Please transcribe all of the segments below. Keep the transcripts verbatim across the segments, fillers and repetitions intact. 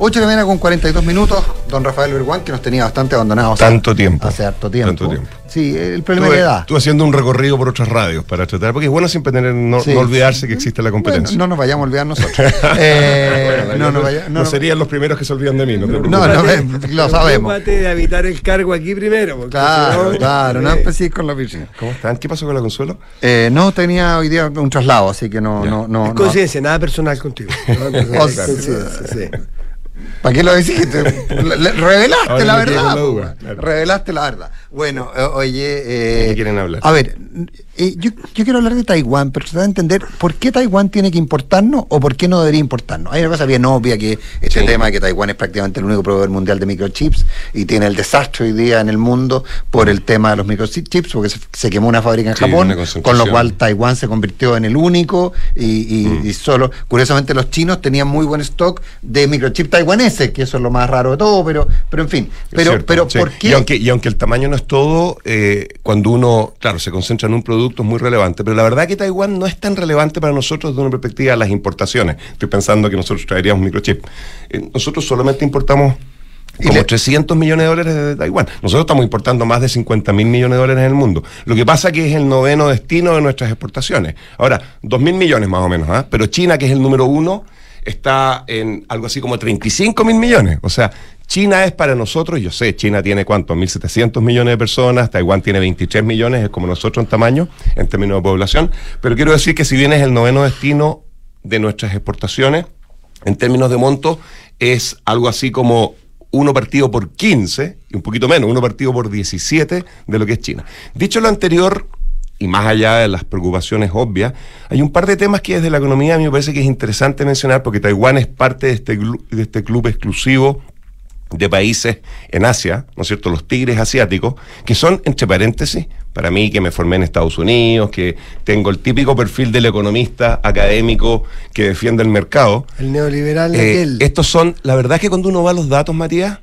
ocho de la mañana con cuarenta y dos minutos, don Rafael Berguán, que nos tenía bastante abandonados. Tanto tiempo. Hace harto tiempo. Tanto tiempo. Sí, el problema Estuve, es la edad. Estuve haciendo un recorrido por otras radios para tratar, porque es bueno siempre tener, no, Sí. no olvidarse que existe la competencia. Bueno, no nos vayamos a olvidar nosotros. eh, Bueno, no, no, no, vaya- no, no serían los primeros que se olvidan de mí, no te preocupes. No, no, eh, lo sabemos. Preocúpate de habitar el cargo aquí primero. porque Claro, si no, claro, no eh, empecé con la piscina. ¿Cómo están? ¿Qué pasó con la Consuelo? Eh, no tenía hoy día un traslado, así que no, Ya. no, no. Es no. coincidencia, nada personal contigo. ¿no? O Es sea, coincidencia, sí. ¿Para qué lo decís? Te- le- le- revelaste Ahora la me quedé verdad. con la duda, po, claro. Revelaste la verdad. Bueno, eh, oye. ¿De Eh, qué quieren hablar? A ver, eh, yo, yo quiero hablar de Taiwán, pero tratar de entender por qué Taiwán tiene que importarnos o por qué no debería importarnos. Hay una cosa bien obvia, que este Sí. tema de que Taiwán es prácticamente el único proveedor mundial de microchips y tiene el desastre hoy día en el mundo por el tema de los microchips, porque se, se quemó una fábrica en Sí, Japón, una concentración. con lo cual Taiwán se convirtió en el único y, y, Mm. y solo, curiosamente los chinos tenían muy buen stock de microchips taiwaneses, que eso es lo más raro de todo, pero, pero en fin, Es pero, cierto, pero sí. ¿por qué? Y aunque, y aunque el tamaño no es todo, eh, cuando uno, claro, se concentra en un producto es muy relevante, pero la verdad que Taiwán no es tan relevante para nosotros desde una perspectiva de las importaciones. Estoy pensando que nosotros traeríamos microchip. Eh, nosotros solamente importamos Y como le- trescientos millones de dólares de Taiwán. Nosotros estamos importando más de cincuenta mil millones de dólares en el mundo. Lo que pasa que es el noveno destino de nuestras exportaciones. Ahora, dos mil millones más o menos, ¿ah? Pero China, que es el número uno, está en algo así como treinta y cinco mil millones. O sea, China es para nosotros, yo sé, China tiene ¿cuánto? mil setecientos millones de personas, Taiwán tiene veintitrés millones, es como nosotros en tamaño, en términos de población. Pero quiero decir que si bien es el noveno destino de nuestras exportaciones, en términos de monto, es algo así como uno partido por quince, y un poquito menos, uno partido por diecisiete de lo que es China. Dicho lo anterior, y más allá de las preocupaciones obvias, hay un par de temas que desde la economía a mí me parece que es interesante mencionar, porque Taiwán es parte de este, glu- de este club exclusivo de países en Asia, ¿no es cierto?, los tigres asiáticos, que son, entre paréntesis, para mí que me formé en Estados Unidos, que tengo el típico perfil del economista académico que defiende el mercado. El neoliberal Eh, de aquel. estos son, la verdad es que cuando uno va a los datos, Matías,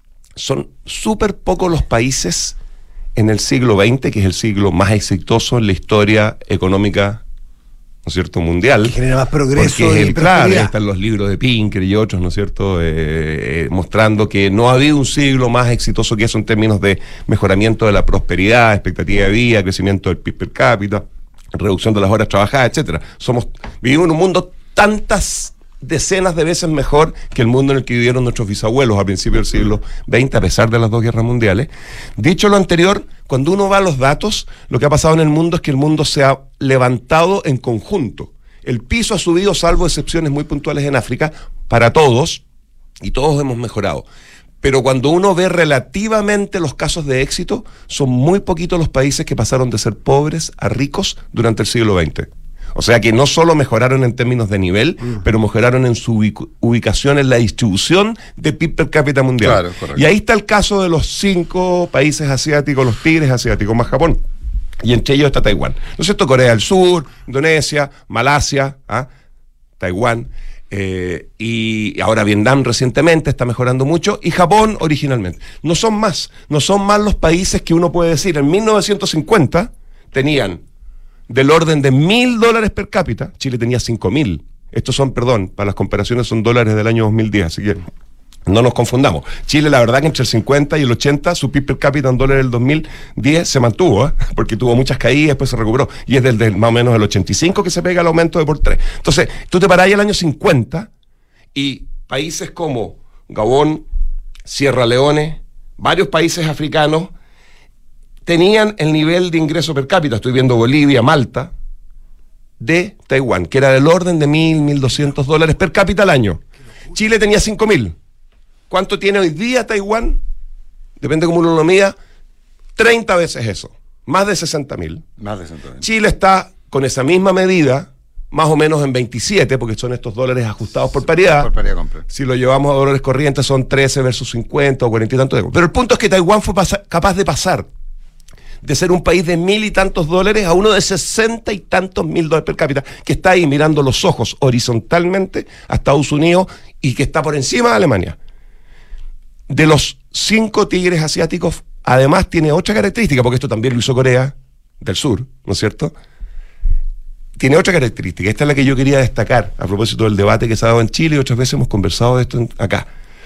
son súper pocos los países en el siglo veinte, que es el siglo más exitoso en la historia económica, ¿no es cierto?, mundial. Que genera más progreso Porque es y el, claro, ahí prosperidad. están los libros de Pinker y otros, ¿no es cierto?, eh, eh, mostrando que no ha habido un siglo más exitoso que eso en términos de mejoramiento de la prosperidad, expectativa de vida, crecimiento del P I B per cápita, reducción de las horas trabajadas, etcétera. Somos, vivimos en un mundo tantas decenas de veces mejor que el mundo en el que vivieron nuestros bisabuelos a principios del siglo veinte, a pesar de las dos guerras mundiales. Dicho lo anterior, cuando uno va a los datos, lo que ha pasado en el mundo es que el mundo se ha levantado en conjunto. El piso ha subido, salvo excepciones muy puntuales en África, para todos, y todos hemos mejorado. Pero cuando uno ve relativamente los casos de éxito, son muy poquitos los países que pasaron de ser pobres a ricos durante el siglo veinte. O sea que no solo mejoraron en términos de nivel, mm. pero mejoraron en su ubic- ubicación en la distribución de P I B per cápita mundial. Claro, correcto. Y ahí está el caso de los cinco países asiáticos, los tigres asiáticos, más Japón. Y entre ellos está Taiwán. ¿No es cierto? Corea del Sur, Indonesia, Malasia, ¿ah? Taiwán, eh, y ahora Vietnam recientemente está mejorando mucho, y Japón originalmente. No son más, no son más los países que uno puede decir. En mil novecientos cincuenta tenían del orden de mil dólares per cápita, Chile tenía cinco mil. Estos son, perdón, para las comparaciones son dólares del año dos mil diez, así que no nos confundamos. Chile, la verdad que entre el cincuenta y el ochenta, su P I B per cápita en dólares del dos mil diez se mantuvo, ¿eh? Porque tuvo muchas caídas, después se recuperó. Y es del, del más o menos el ochenta y cinco que se pega el aumento de por tres. Entonces, tú te parás ahí el año cincuenta y países como Gabón, Sierra Leone, varios países africanos, tenían el nivel de ingreso per cápita, estoy viendo Bolivia, Malta, de Taiwán, que era del orden de mil, mil doscientos dólares per cápita al año. Chile tenía cinco mil. ¿Cuánto tiene hoy día Taiwán? Depende cómo uno lo mida, treinta veces eso, más de sesenta mil. Más de sesenta mil. Chile está con esa misma medida, más o menos en veintisiete, porque son estos dólares ajustados por paridad. Por paridad compra. Si lo llevamos a dólares corrientes son trece versus cincuenta o cuarenta y tantos. Pero el punto es que Taiwán fue pasa- capaz de pasar de ser un país de mil y tantos dólares a uno de sesenta y tantos mil dólares per cápita, que está ahí mirando los ojos horizontalmente a Estados Unidos y que está por encima de Alemania. De los cinco tigres asiáticos, además tiene otra característica, porque esto también lo hizo Corea del Sur, ¿no es cierto? Tiene otra característica, esta es la que yo quería destacar a propósito del debate que se ha dado en Chile, y otras veces hemos conversado de esto en- acá.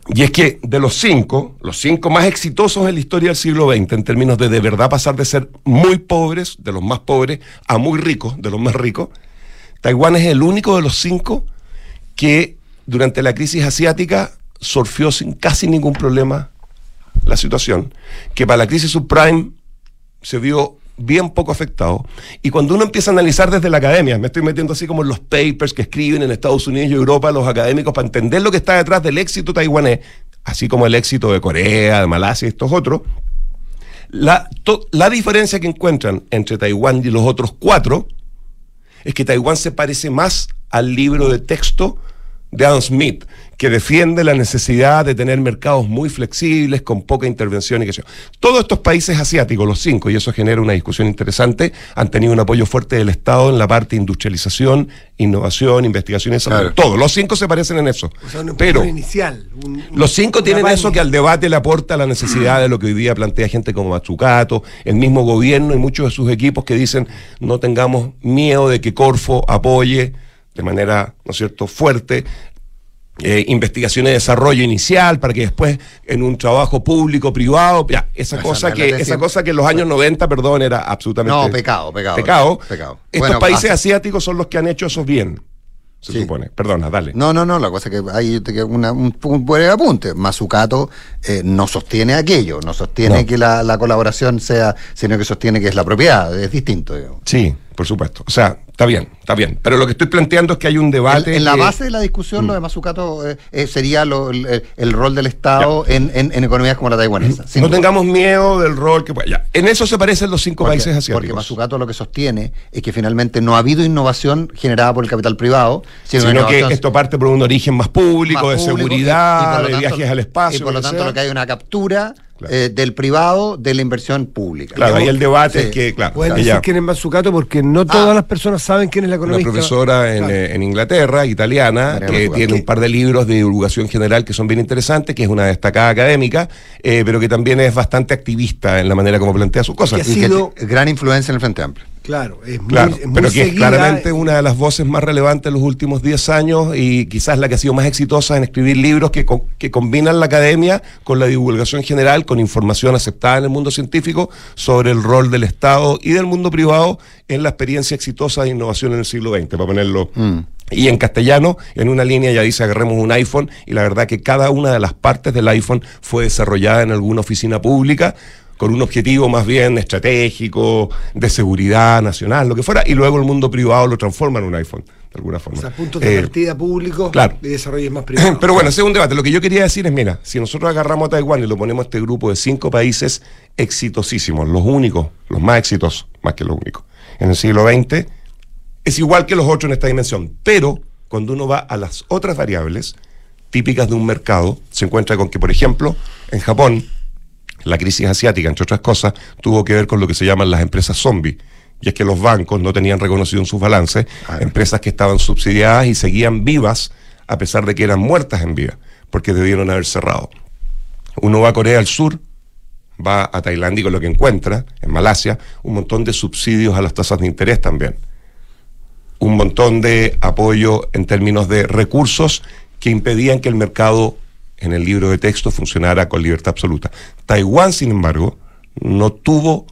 Y es que de los cinco, los cinco más exitosos en la historia del siglo veinte, en términos de de verdad pasar de ser muy pobres, de los más pobres, a muy ricos, de los más ricos, Taiwán es el único de los cinco que durante la crisis asiática surfió sin casi ningún problema la situación, que para la crisis subprime se vio bien poco afectado. Y cuando uno empieza a analizar desde la academia, me estoy metiendo así como en los papers que escriben en Estados Unidos y Europa los académicos para entender lo que está detrás del éxito taiwanés, así como el éxito de Corea, de Malasia y estos otros, la, to, la diferencia que encuentran entre Taiwán y los otros cuatro es que Taiwán se parece más al libro de texto de Adam Smith, que defiende la necesidad de tener mercados muy flexibles, con poca intervención y qué sé yo. Todos estos países asiáticos, los cinco, y eso genera una discusión interesante, han tenido un apoyo fuerte del Estado en la parte de industrialización, innovación, investigación y desarrollo. Claro. Todos, los cinco se parecen en eso. O sea, un pero inicial, un, los cinco tienen eso que al debate le aporta la necesidad de lo que hoy día plantea gente como Matsukato, el mismo gobierno y muchos de sus equipos que dicen no tengamos miedo de que Corfo apoye de manera, ¿no es cierto?, fuerte, eh, investigación y desarrollo inicial, para que después en un trabajo público, privado, ya, esa, esa cosa que esa cosa que en los años noventa, perdón, era absolutamente... No, pecado, pecado. Pecado. pecado. Estos bueno, países hace... asiáticos son los que han hecho eso bien, se sí. supone. Perdona, dale. No, no, no, la cosa es que hay una, un, un buen apunte. Matsukato eh, no sostiene aquello, no sostiene no. que la, la colaboración sea, sino que sostiene que es la propiedad, es distinto, digamos. Sí, por supuesto. O sea, está bien, está bien. Pero lo que estoy planteando es que hay un debate... En, en la que... base de la discusión, mm. lo de Matsukato eh, eh, sería lo, el, el rol del Estado en, en, en economías como la taiwanesa. No duda. Tengamos miedo del rol que... Ya. En eso se parecen los cinco porque, países asiáticos. Porque Matsukato lo que sostiene es que finalmente no ha habido innovación generada por el capital privado, sino, sino que esto parte por un origen más público, más de público, seguridad, y, y de tanto, viajes al espacio. Y por lo tanto sea. lo que hay una captura... Claro. Eh, del privado de la inversión pública. Claro, ahí el debate sí. es que, claro. Pueden decir quién es Matsukato porque no todas ah, las personas saben quién es la economista. Una profesora en, claro. eh, en Inglaterra, italiana, María que tiene un par de libros de divulgación general que son bien interesantes, que es una destacada académica, eh, pero que también es bastante activista en la manera como plantea sus cosas. Y, y sido... que gran influencia en el Frente Amplio. Claro, es muy, claro, es muy pero que seguida, es claramente una de las voces más relevantes en los últimos diez años y quizás la que ha sido más exitosa en escribir libros que, que combinan la academia con la divulgación general, con información aceptada en el mundo científico sobre el rol del Estado y del mundo privado en la experiencia exitosa de innovación en el siglo veinte, para ponerlo... Mm. Y en castellano, en una línea ya dice agarremos un iPhone, y la verdad que cada una de las partes del iPhone fue desarrollada en alguna oficina pública con un objetivo más bien estratégico, de seguridad nacional, lo que fuera, y luego el mundo privado lo transforma en un iPhone, de alguna forma. O sea, puntos de eh, partida públicos claro. y desarrollo más privado. Pero bueno, ese es un debate. Lo que yo quería decir es, mira, si nosotros agarramos a Taiwán y lo ponemos a este grupo de cinco países exitosísimos, los únicos, los más exitosos, más que los únicos, en el siglo veinte, es igual que los otros en esta dimensión, pero cuando uno va a las otras variables típicas de un mercado, se encuentra con que, por ejemplo, en Japón, la crisis asiática, entre otras cosas, tuvo que ver con lo que se llaman las empresas zombie, y es que los bancos no tenían reconocido en sus balances ah, empresas que estaban subsidiadas y seguían vivas a pesar de que eran muertas en vida, porque debieron haber cerrado. Uno va a Corea del Sur, va a Tailandia y con lo que encuentra, en Malasia, un montón de subsidios a las tasas de interés también. Un montón de apoyo en términos de recursos que impedían que el mercado en el libro de texto funcionara con libertad absoluta. Taiwán, sin embargo, no tuvo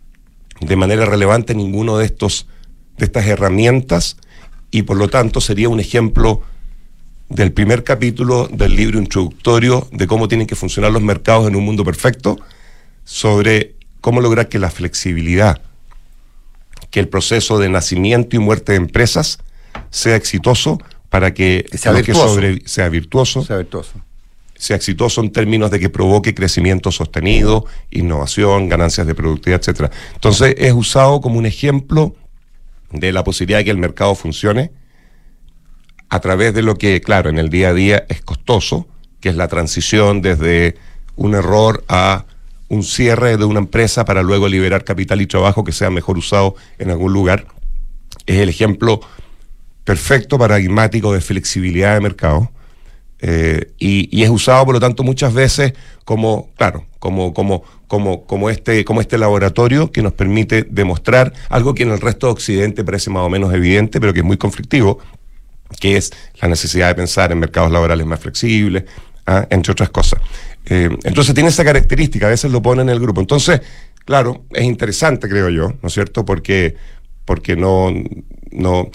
de manera relevante ninguno de estos de estas herramientas y por lo tanto sería un ejemplo del primer capítulo del libro introductorio de cómo tienen que funcionar los mercados en un mundo perfecto, sobre cómo lograr que la flexibilidad, que el proceso de nacimiento y muerte de empresas sea exitoso para que, que sea, virtuoso. Que sobre, sea virtuoso, sea virtuoso. sea exitoso en términos de que provoque crecimiento sostenido, innovación, ganancias de productividad, etcétera. Entonces es usado como un ejemplo de la posibilidad de que el mercado funcione a través de lo que, claro, en el día a día es costoso, que es la transición desde un error a un cierre de una empresa para luego liberar capital y trabajo que sea mejor usado en algún lugar. Es el ejemplo perfecto, paradigmático de flexibilidad de mercado. Eh, y, y es usado por lo tanto muchas veces como, claro, como, como, como, como, este, como este laboratorio que nos permite demostrar algo que en el resto de Occidente parece más o menos evidente, pero que es muy conflictivo, que es la necesidad de pensar en mercados laborales más flexibles, ¿ah? Entre otras cosas. Eh, entonces tiene esa característica, a veces lo pone en el grupo. Entonces, claro, es interesante, creo yo, ¿no es cierto? Porque, porque no, no,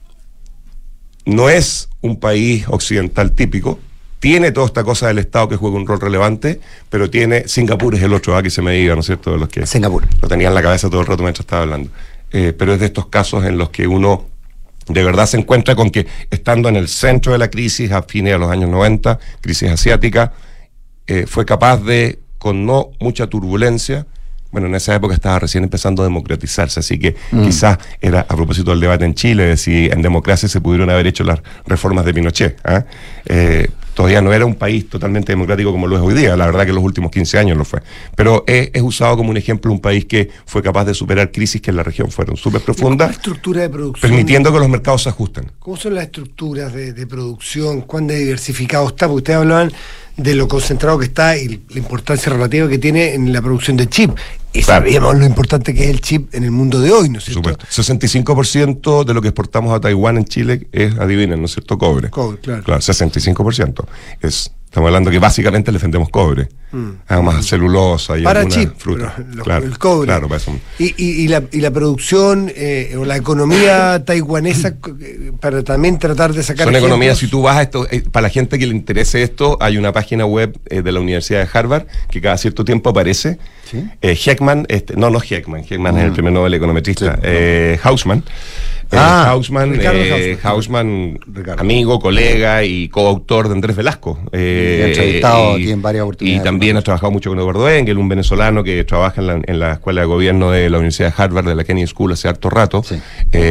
no es un país occidental típico. Tiene toda esta cosa del Estado que juega un rol relevante, pero tiene... Singapur es el otro, ¿ah? Que se me diga, ¿no es cierto? De los que Singapur. Lo tenía en la cabeza todo el rato mientras estaba hablando. Eh, pero es de estos casos en los que uno de verdad se encuentra con que, estando en el centro de la crisis a fines de los años noventa, crisis asiática, eh, fue capaz de, con no mucha turbulencia, bueno, en esa época estaba recién empezando a democratizarse, así que mm. quizás era, a propósito del debate en Chile, de si en democracia se pudieron haber hecho las reformas de Pinochet, ¿eh? Eh, todavía no era un país totalmente democrático como lo es hoy día, la verdad que en los últimos quince años lo fue, pero es, es usado como un ejemplo de un país que fue capaz de superar crisis que en la región fueron súper profundas, ¿Cómo es la estructura de producción? Permitiendo que los mercados se ajusten. ¿Cómo son las estructuras de, de producción? ¿Cuán diversificado está? Porque ustedes hablaban de lo concentrado que está y la importancia relativa que tiene en la producción de chip. Y claro, sabíamos lo importante que es el chip en el mundo de hoy, ¿no es cierto? Supuesto. sesenta y cinco por ciento de lo que exportamos a Taiwán en Chile es, adivinen, ¿no es cierto? Cobre. Cobre, claro. Claro, sesenta y cinco por ciento. Es, estamos hablando que básicamente le vendemos cobre. Mm. Además, mm. celulosa y para alguna chip, fruta. Lo, claro, el cobre. Claro, para eso. Y, y, y, la, y la producción eh, o la economía taiwanesa para también tratar de sacar Son ejemplos. economías, si tú vas a esto, eh, para la gente que le interese esto, hay una página web eh, de la Universidad de Harvard que cada cierto tiempo aparece. ¿Sí? Eh, Heckman, este, no, no Heckman, Heckman mm. es el premio Nobel econometrista, sí, eh, Hausman. Ah, eh, Hausman, eh, Hausman, amigo, colega y coautor de Andrés Velasco. Eh, y ha entrevistado aquí en varias oportunidades. Y también ha trabajado mucho con Eduardo Engel, un venezolano que trabaja en la, en la Escuela de Gobierno de la Universidad de Harvard, de la Kennedy School, hace harto rato. Sí.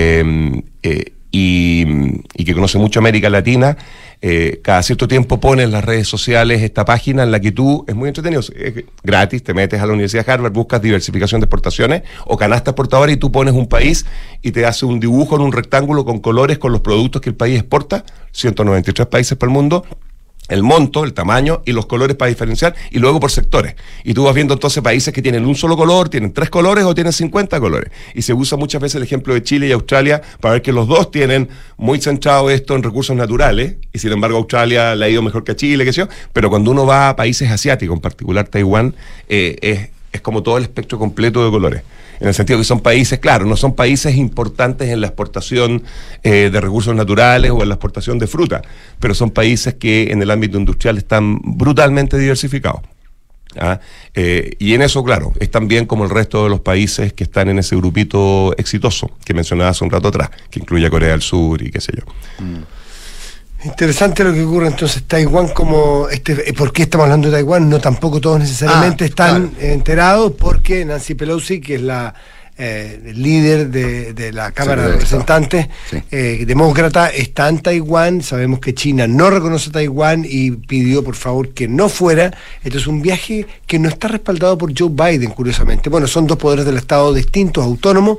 Eh, eh, y, y que conoce mucho América Latina. Eh, cada cierto tiempo pone en las redes sociales esta página en la que tú, es muy entretenido, es gratis, te metes a la Universidad de Harvard, buscas diversificación de exportaciones o canasta exportadora y tú pones un país y te hace un dibujo en un rectángulo con colores con los productos que el país exporta, ciento noventa y tres países por el mundo, el monto, el tamaño y los colores para diferenciar, y luego por sectores. Y tú vas viendo entonces países que tienen un solo color, tienen tres colores o tienen cincuenta colores. Y se usa muchas veces el ejemplo de Chile y Australia para ver que los dos tienen muy centrado esto en recursos naturales, y sin embargo Australia le ha ido mejor que a Chile, qué sé yo. Pero cuando uno va a países asiáticos, en particular Taiwán, eh, es, es como todo el espectro completo de colores. En el sentido que son países, claro, no son países importantes en la exportación eh, de recursos naturales o en la exportación de fruta, pero son países que en el ámbito industrial están brutalmente diversificados. ¿Ah? Eh, y en eso, claro, es también como el resto de los países que están en ese grupito exitoso que mencionaba hace un rato atrás, que incluye a Corea del Sur y qué sé yo. Mm. Interesante lo que ocurre entonces Taiwán, como este, ¿por qué estamos hablando de Taiwán? No tampoco todos necesariamente ah, están claro. enterados, porque Nancy Pelosi, que es la eh, líder de, de la Cámara sí, de Representantes, sí. eh, demócrata, está en Taiwán. Sabemos que China no reconoce a Taiwán y pidió por favor que no fuera. Esto es un viaje que no está respaldado por Joe Biden, curiosamente. Bueno, son dos poderes del Estado distintos, autónomos,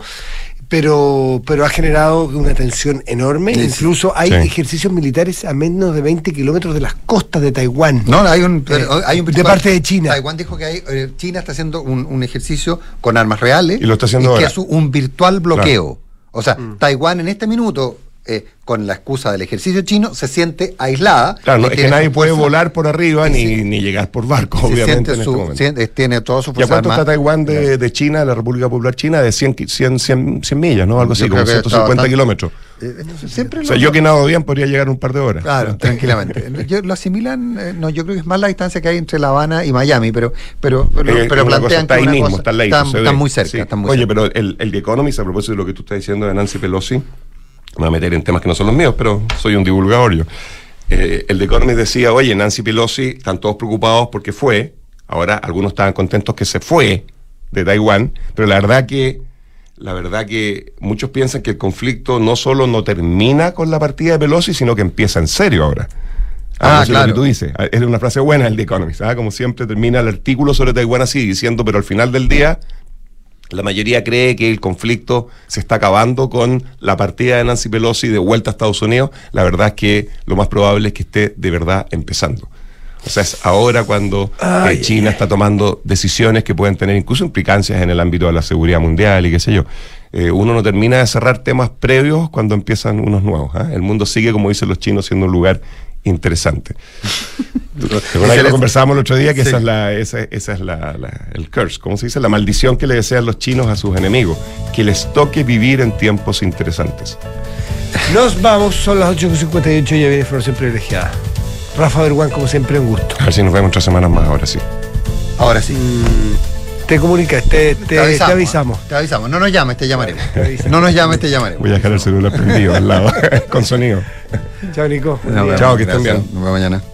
pero pero ha generado una tensión enorme. Sí, incluso hay sí. ejercicios militares a menos de veinte kilómetros de las costas de Taiwán. No, hay un, eh, hay un de parte de China. Taiwán dijo que hay, eh, China está haciendo un, un ejercicio con armas reales y lo está haciendo y ahora. Que es un virtual bloqueo. Claro. O sea, Mm. Taiwán en este minuto, eh, con la excusa del ejercicio chino, se siente aislada. Claro, no, es que nadie puede fuerza, volar por arriba ni, sí. ni llegar por barco, obviamente. En su, este momento. Siente, tiene todo su ¿Y a fuerza cuánto armada? está Taiwán de, de China, de la República Popular China? De cien, cien, cien, cien millas, ¿no? Algo así, Yo como ciento cincuenta kilómetros. Eh, siempre o sea, lo, yo que nado bien podría llegar un par de horas. Claro, tranquilamente. Yo, lo asimilan, eh, no, yo creo que es más la distancia que hay entre La Habana y Miami, pero pero pero, eh, pero plantean está que ahí una mismo, cosa, está ley, están, se están ve. muy cerca. Sí. Están muy Oye, cerca. pero el, el The Economist, a propósito de lo que tú estás diciendo de Nancy Pelosi, me voy a meter en temas que no son los míos, pero soy un divulgador yo. Eh, el The Economist decía, oye, Nancy Pelosi, están todos preocupados porque fue, ahora algunos estaban contentos que se fue de Taiwán, pero la verdad que la verdad que muchos piensan que el conflicto no solo no termina con la partida de Pelosi, sino que empieza en serio ahora. Ah, ah claro. Lo que tú dices, es una frase buena el The Economist, ¿ah? Como siempre termina el artículo sobre Taiwán así, diciendo, pero al final del día la mayoría cree que el conflicto se está acabando con la partida de Nancy Pelosi de vuelta a Estados Unidos. La verdad es que lo más probable es que esté de verdad empezando. O sea, es ahora cuando eh, China está tomando decisiones que pueden tener incluso implicancias en el ámbito de la seguridad mundial y qué sé yo. Eh, uno no termina de cerrar temas previos cuando empiezan unos nuevos. ¿eh? El mundo sigue, como dicen los chinos, siendo un lugar interesante. ¿Recuerdas que lo conversábamos el otro día? Que Sí. esa es, la, esa, esa es la, la- el curse, ¿cómo se dice? La maldición que le desean los chinos a sus enemigos. Que les toque vivir en tiempos interesantes. Nos vamos, son las ocho cincuenta y ocho y ya viene información privilegiada. Rafa Berguán, como siempre, un gusto. A ver si nos vemos tres semanas más, ahora sí. Ahora sí. Te comunicas, te, te, te avisamos. Te avisamos. Te avisamos. No nos llames, te llamaremos. Te avisamos. No nos llames, te llamaremos. Voy a dejar el celular prendido al lado, con sonido. Chao, Nico. Buen Nos día. vemos. Chao, que estén Gracias. bien. Nos vemos mañana.